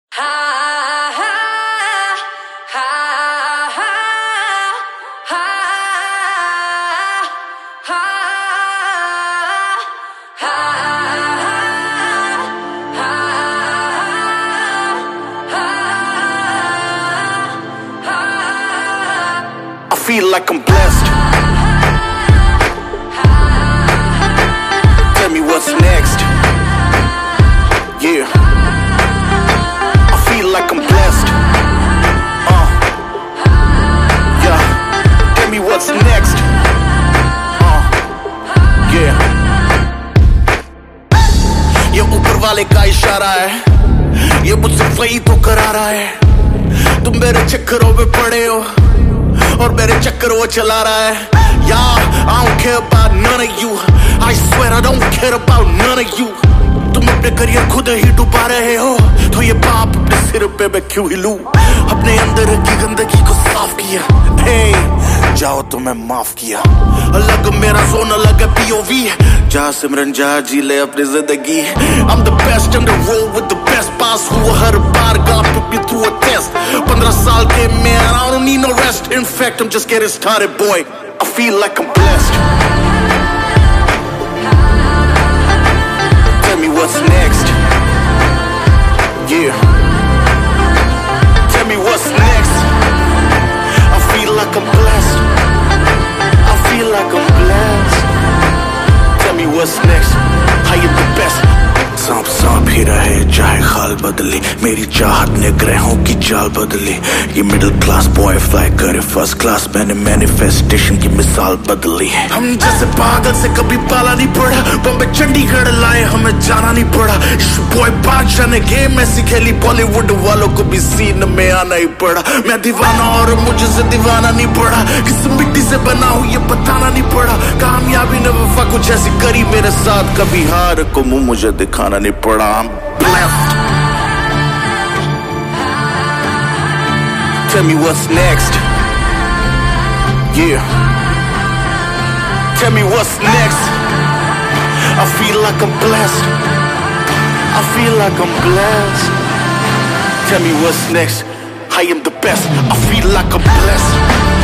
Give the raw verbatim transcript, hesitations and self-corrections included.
I feel like I'm blessed. Tell me what's next. Yeah, I feel like I'm blessed. Uh, yeah, tell me what's next. Uh, yeah, ये ऊपर वाले का इशारा है, ये मुझसे वही तो करा रहा है। तुम मेरे चक्करों में पड़े हो और मेरे चक्कर वो चला रहा है। Yeah, I don't care about none of you. I swear I don't care about none of you. तुम अपने करियर खुद ही डुबा रहे हो, तो ये पाप अपने सिर पे मैं क्यों ही लूं? अपने अंदर की गंदगी को साफ किया, hey, जाओ तो मैं माफ किया। अलग मेरा जोन अलग है पीओवी, जा सिमरन जा जी ले अपनी जिंदगी। I'm the best in the road with the best boss who her bar God put me through a test। पंद्रह साल के man, I don't need no rest. In fact, I'm just getting started, boy. I feel like I'm blessed. Tell me what's next. Yeah. Tell me what's next. I feel like I'm blessed. I feel like I'm blessed. Tell me what's next. I am the best. सांप सांप ही रहे चाहे खाल बदली, मेरी चाहत ने ग्रहों की चाल बदली। ये मिडिल क्लास बॉय फ्लाई करे फर्स्ट क्लास, मैंने मैनिफेस्टेशन की मिसाल बदली। हम जैसे पागल से कभी पाला नहीं पड़ा, बॉम्बे चंडीगढ़ लाए हमें जाना नहीं पड़ा। बॉय बादशाह ने गेम ऐसी खेली, बॉलीवुड वालों को भी सीन में आना ही पड़ा। मैं दीवाना और मुझसे दीवाना नहीं पड़ा, किस मिट्टी से बना हूँ ये बताना नहीं पड़ा। कामयाबी ने वफा कुछ ऐसी करी मेरे साथ, कभी हार को मुंह मुझे दिखाना नहीं पड़ा। I'm blessed. Tell me what's next. Yeah. Tell me what's next. I feel like I'm blessed. I feel like I'm blessed. Tell me what's next. I am the best. I feel like I'm blessed.